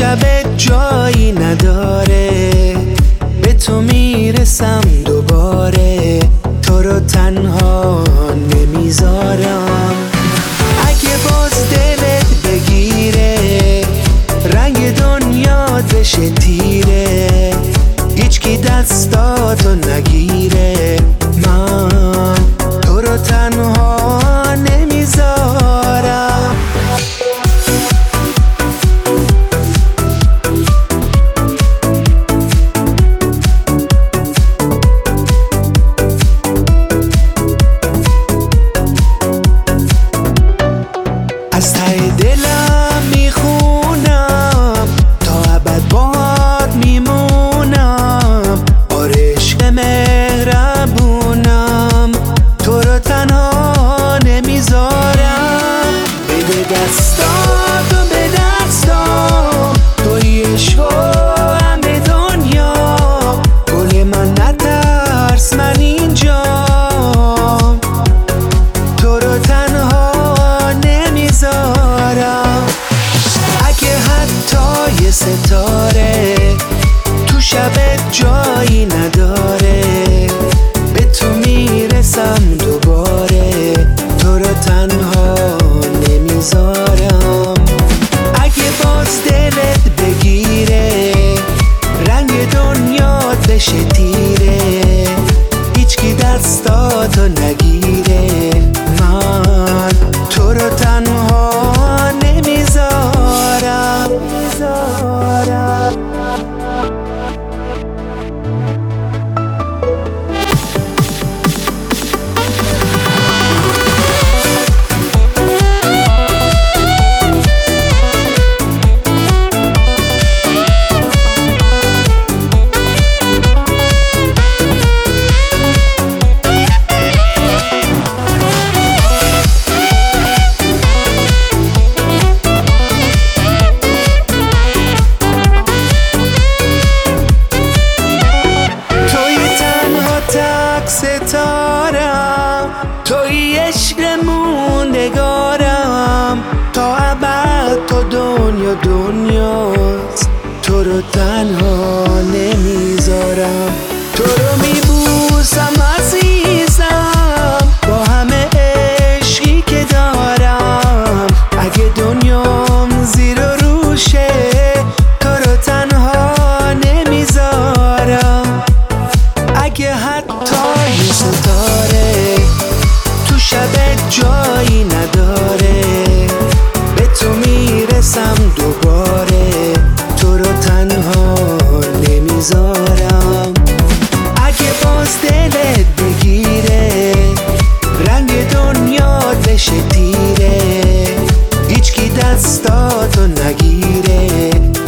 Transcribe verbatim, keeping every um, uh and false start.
شبت جایی نداره، به تو میرسم دوباره، تو رو تنها نمیذارم. اگه باز دلت بگیره، رنگ دنیا بشه تیره، هیچکی دستاتو نگیره، من تو رو تنها نمیذارم. از ته دلم میخونم، تا ابد باهات میمونم، آره عشق مهربونم، تو رو تنها نمیذارم. بده دستاتو به دستام، توی عشق و همه دنیا، گل من نترس من اینجام، تو رو تنها نمیذارم. اگه حتی یه ستاره تو شبت جایی نداره، به تو میرسم دوباره، تو رو تنها نمیذارم. اگه باز دلت بگیره، رنگ دنیات بشه تیره، هیچکی دستاتو نگیره، من تو رو تنها نمیذارم. ستارم، توی عشق موندگارم، تا ابد تو دنیا دنیاست، تو رو تنها نمیذارم. تو رو میبوسم عزیزم، با همه عشقی که دارم، اگه دنیام زیر و روشه، تو رو تنها نمیذارم. اگه حتی یه ستاره تو شبت جایی نداره، به تو میرسم دوباره، تو رو تنها نمیذارم. اگه باز دلت بگیره، رنگ دنیات بشه تیره، هیچکی دستاتو نگیره،